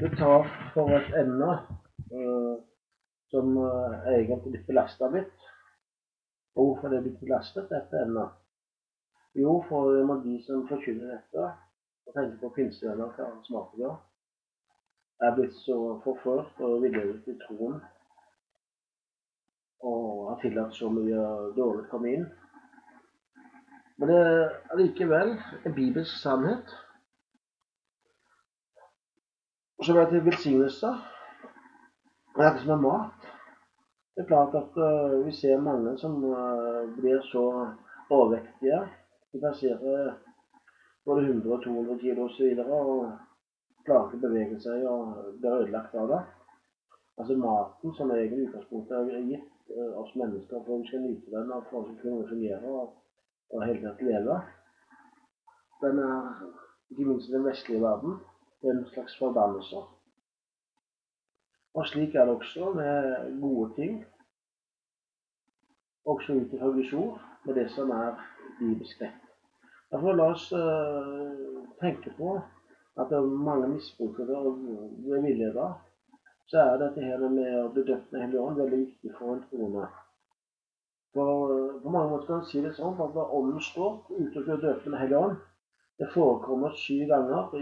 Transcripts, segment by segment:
Du tar for et emne som egentlig litt belastet litt. Og hvorfor det er blitt belastet, dette emnet? Jo, for de som forkynner dette, og tenker på pinsevenner og karismatikere, er blitt så forført og villet i troen, og har tillatt så mye dårlig komme inn. Men det er likevel en bibelsk sannhet, og så er det til velsignelse. Det er ikke som en mat. Det er klart at vi ser mange som blir så overvektige. De passerer både 100 og 200 kilo og så videre, og klarer ikke å bevege seg og blir ødelagt av det. Altså maten som egentlig utgangspunktet er gitt oss mennesker for at vi skal nyte den og for at vi skal kunne fungere og helt tatt leve. Den er, ikke minst i den vestlige verden, en slags forbannelse. Og slik er det også med gode ting, også ut fra Guds ord, med det som er bibelsk rett. Derfor la oss tenke på at det er mange misbrukere og villeder, så er dette her med å bli døpt med Hellig Ånd veldig viktig for en troende. For på mange måter kan man si det sånn, at når ånden står ute og blir døpt med Hellig Ånd, det forekommer 7 ganger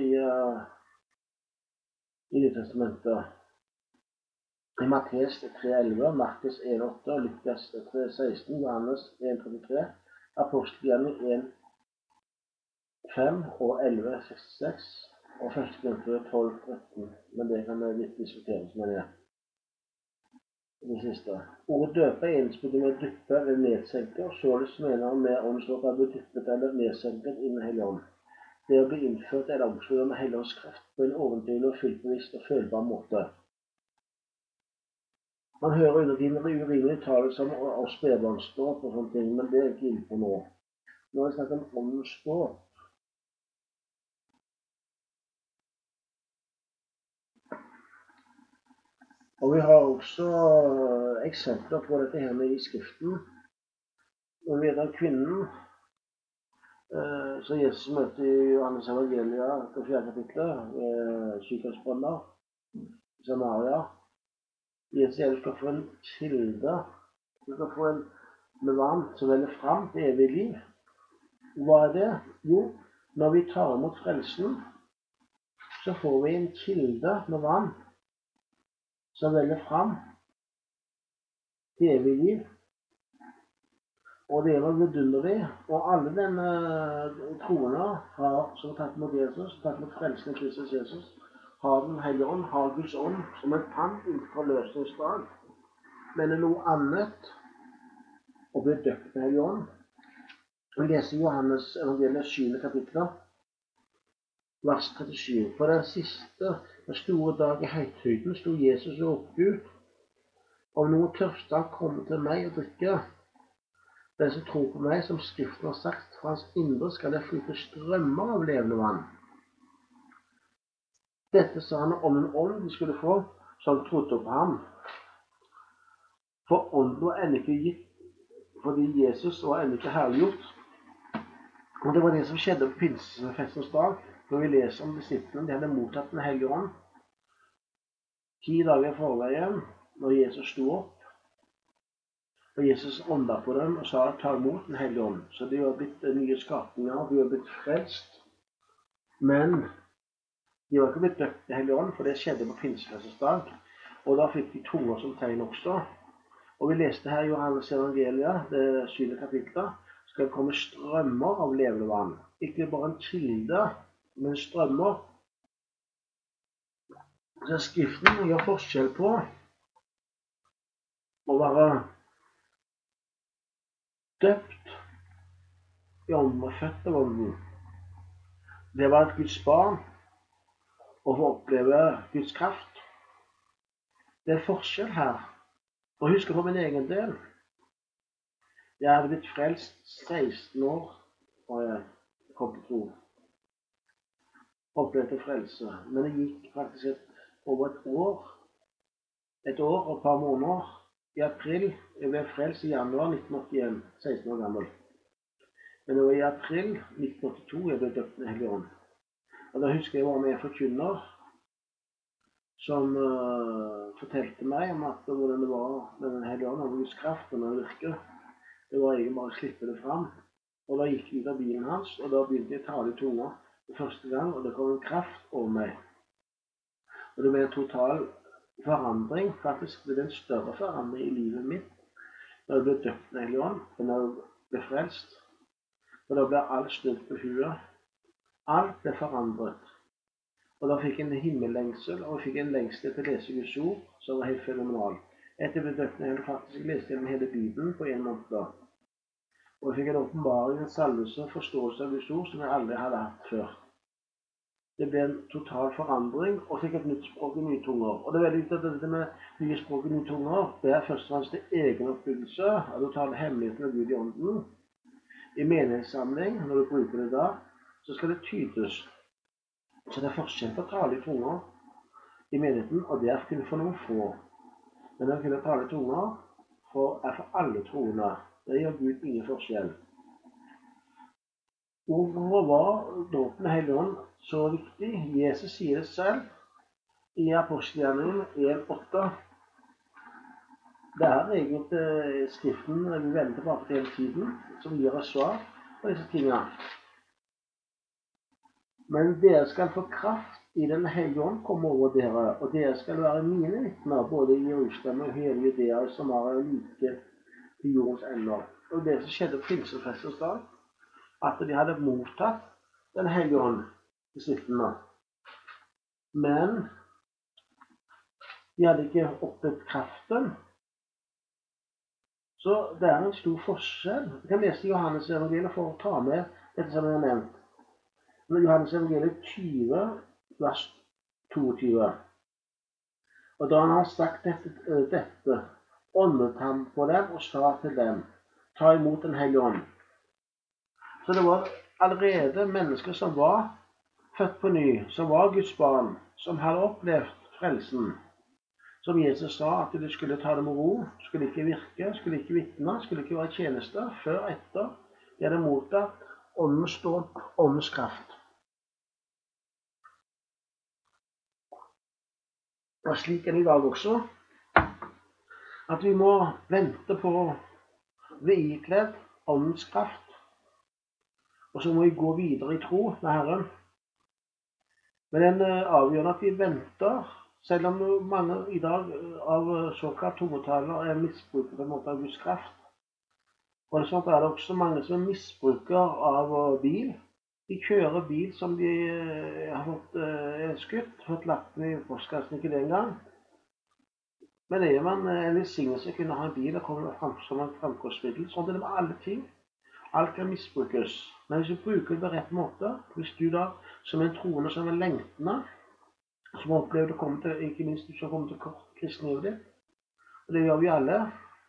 i det testamentet. I Matteus 3,11, Markus 1,8, Lukas 3,16, Johannes 1,33, Apostelgjerningen 1,5 og 11,66, og 1. Korinterbrev 12,13. Men det kan vi litt diskutere som det. Det siste. Ordet døpe er ensbetydende med dyppe eller nedsenke, og således mener han med åndsdåp er blitt dyppet eller nedsenket innen Hellig Ånd. Det å bli innført eller omsluttet med Hellig Ånds kraft på en overdrivende og fylltbevisst og følbar måte. Man hører under tiden urimelig talelse om spedbarnsdåp og sånne ting, men det er ikke inne på nå. Nå er det snakk om åndsdåp. Og vi har også eksempler på dette her med i skriften. Når vi vet at kvinnen, så Jesus møter i Johannes Evangeliet på 4. kapitlet, sykehusbrønner, Samaria. Jesus sier du skal få en kilde, du skal få en med vann som veller fram til evig liv. Hva er det? Jo, når vi tar imot frelsen, så får vi en kilde med vann som veller fram til evig liv. Og det var vidunderlig, og alle denne troende som tatt mot Jesus, tatt mot frelsen i Kristus Jesus, har den Hellige Ånd, har Guds ånd som en pant innenfor forløsningsdag. Men det er noe annet å bli døpt med Hellige Ånd. Vi leser Johannes Evangeliet 7. kapittel, vers 37. På den siste, den store dag i høytiden, sto Jesus og ropte ut: om noen tørster, kom til meg og drikke. Den som tror på meg, som Skriften har sagt, fra hans indre skal det flyte strømmer av levende vann. Dette sa han om en ånd de skulle få, som trodde på ham. For ånden var ennå ikke gitt, fordi Jesus var ennå ikke herliggjort. Og det var det som skjedde på pinsefestens dag, når vi leser om disiplene. De hadde mottatt den Hellige Ånd 10 dager i forveien, når Jesus sto opp. Og Jesus åndet på dem og sa: ta imot den Hellige Ånd. Så de var blitt nye skapninger, de var blitt frelst. Men de var ikke blitt døpt til Hellige Ånd, for det skjedde på pinsefestens dag. Og da fikk de tunger som tegn også. Og vi leste her i Johannes Evangeliet, det 7. kapitlet, skal det komme strømmer av levende vann. Ikke bare en kilde, men strømmer. Så Skriften gjør forskjell på å være døpt i ånden og født av ånden. Det var et Guds barn å få oppleve Guds kraft. Det er forskjell her. Og husk på min egen del. Jeg hadde blitt frelst 16 år da jeg kom til tro. Opplevde frelse. Men det gikk faktisk over et år. Et år og et par måneder. I april, jeg ble frelst i januar 1981, 16 år gammel. Men det var i april 1982 jeg ble døpt med Hellig Ånd. Og da husker jeg var med forkynner som fortalte meg om at hvordan det var med den hellige ånd, og Guds kraft og den virker. Det var egentlig bare å slippe det fram. Og da gikk jeg ut av bilen hans, og da begynte jeg å tale i tunga for første gang, og det kom en kraft over meg. Og det ble en total forandring, faktisk det ble en større forandring i livet mitt, når jeg ble døpt med Hellig Ånd, og når jeg ble frelst. Og da ble alt snudd på huet. Alt ble forandret. Og da fikk jeg en himmellengsel, og jeg fikk en lengsel til å lese Guds ord, som var helt fenomenal. Etter jeg ble døpt med Hellig Ånd, faktisk leste jeg hele Bibelen på en måned da. Og jeg fikk en åpenbaring, en salvelse, forståelse av Guds ord, som jeg aldri hadde hatt før. Det ble en total forandring, og fikk et nytt språk i nye tunger. Og det er veldig viktig at dette med nye språk i nye tunger, det er først og fremst til egen oppbyggelse, at du tar hemmeligheten av Gud i ånden. I menighetssamling, når du bruker det da, så skal det tydes. Så det er forskjell på å tale i tunger i menigheten, og det er kun for noen få. Men å kunne tale i tunger er for alle troende. Det gjør Gud ingen forskjell. Hvorfor var dåpen med Hellig Ånd så viktig? Jesus sier det selv i Apostelgjerningen 1:8. Det er egentlig skriften vi vender tilbake til hele tiden, som gir oss svar på disse tingene. Men dere skal få kraft i den Hellige Ånd komme over dere, og dere skal være mine vitner, både i Jerusalem og hele Judea, som er like til jordens ender. Og det som skjedde på pinsefestens dag, at de hadde mottatt den Hellige Ånd i skriftene. Men de hadde ikke opplevd kraften. Så det er en stor forskjell. Vi kan lese Johannes evangeliet for å ta med dette som jeg har nevnt. Johannes evangeliet 20, vers 22. Og da han har sagt dette, åndet han på dem og sa til dem, ta imot den Hellige Ånd. Så det var allerede mennesker som var født på ny, som var Guds barn, som hadde opplevd frelsen. Som Jesus sa at de skulle ta det med ro, skulle ikke virke, skulle ikke vitne, skulle ikke være tjenester før etter de hadde mottatt åndens dåp, åndens kraft. Og slik er det i dag også, at vi må vente på å bli ikledd åndens kraft. Og så må vi gå videre i tro med Herren. Men den avgjørende at vi venter, selv om mange i dag av såkalt tungetalere er misbruker på en måte av Guds kraft. Og sånn er det også mange som er misbruker av bil. De kjører bil som de har fått skutt, fått lappen i postkassen, ikke det engang. Men det er man en velsignelse kunne ha en bil og komme fram som en framkomstmiddel. Sånn er det med alle ting. Alt kan misbrukes. Men hvis du bruker det på rett måte, hvis du da som en troende, som en lengtende, som opplever å komme til, ikke minst du som kommer til kristnivet ditt, og det gjør vi alle,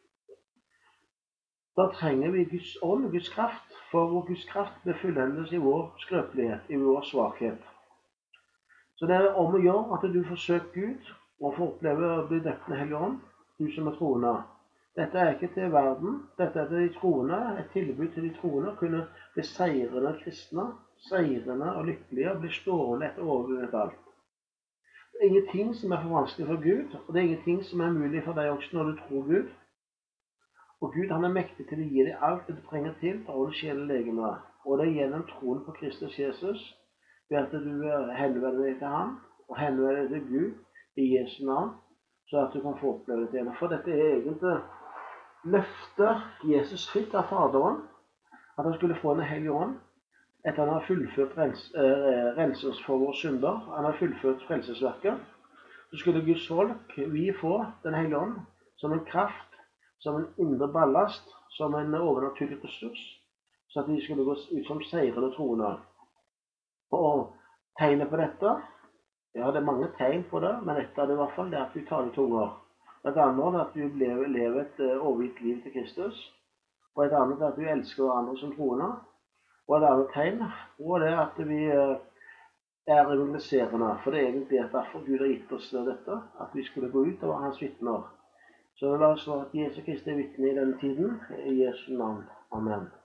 da trenger vi Guds ånd, Guds kraft, for Guds kraft blir fullendes i vår skrøpelighet, i vår svakhet. Så det er om å gjøre at du forsøker Gud, og får oppleve å bli døpt med Hellig Ånd, du som er troende. Dette er ikke til verden, dette er til de troende, et tilbud til de troende, kunne bli seirende kristne, seirende og lykkelige, og bli stående etter overvunnet alt. Det er ingenting som er for vanskelig for Gud, og det er ingenting som er mulig for deg også når du tror Gud. Og Gud han er mektig til å gi deg alt det du trenger til for å sjele legene. Og det er gjennom troen på Kristus Jesus, ved at du henvender deg til ham, og henvender deg til Gud i Jesu navn, så at du kan få oppleve det igjen. For dette er egentlig løftet Jesus fikk av Faderen, at han skulle få en Hellig Ånd, etter han har fullført renselse for våre synder, han har fullført frelsesverket, så skulle Guds folk, vi få den Hellige Ånd, som en kraft, som en indre ballast, som en overnaturlig ressurs, så at vi skulle gå ut som seirende troende. Og tegnet på dette, ja, det er mange tegn på det, men dette er det i hvert fall, det er at vi taler tunger. Et annet er at vi lever et overgitt liv til Kristus, og et annet er at vi elsker hverandre som troende, og et annet tegn, og det er at vi er evangeliserende, for det er egentlig derfor Gud har gitt oss dette, at vi skulle gå ut og være hans vitner. Så la oss slå at Jesus Kristus er vitne i denne tiden, i Jesu navn. Amen.